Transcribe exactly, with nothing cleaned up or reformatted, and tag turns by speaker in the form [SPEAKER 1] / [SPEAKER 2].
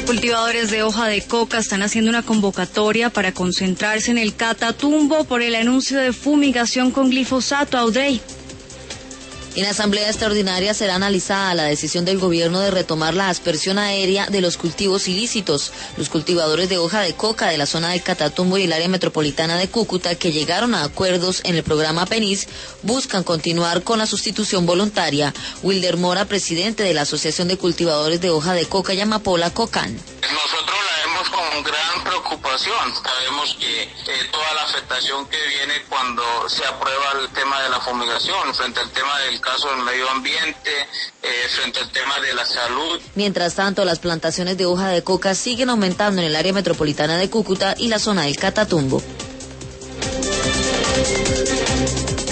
[SPEAKER 1] Cultivadores de hoja de coca están haciendo una convocatoria para concentrarse en el Catatumbo por el anuncio de fumigación con glifosato. Audrey.
[SPEAKER 2] En la asamblea extraordinaria será analizada la decisión del gobierno de retomar la aspersión aérea de los cultivos ilícitos. Los cultivadores de hoja de coca de la zona del Catatumbo y el área metropolitana de Cúcuta, que llegaron a acuerdos en el programa PENIS, buscan continuar con la sustitución voluntaria. Wilder Mora, presidente de la Asociación de Cultivadores de Hoja de Coca Yamapola, COCAN.
[SPEAKER 3] Nosotros la vemos con gran preocupación. Sabemos que eh, toda la afectación que viene cuando se aprueba el tema de la fumigación, frente al tema del caso del medio ambiente, eh, frente al tema de la salud.
[SPEAKER 2] Mientras tanto, las plantaciones de hoja de coca siguen aumentando en el área metropolitana de Cúcuta y la zona del Catatumbo.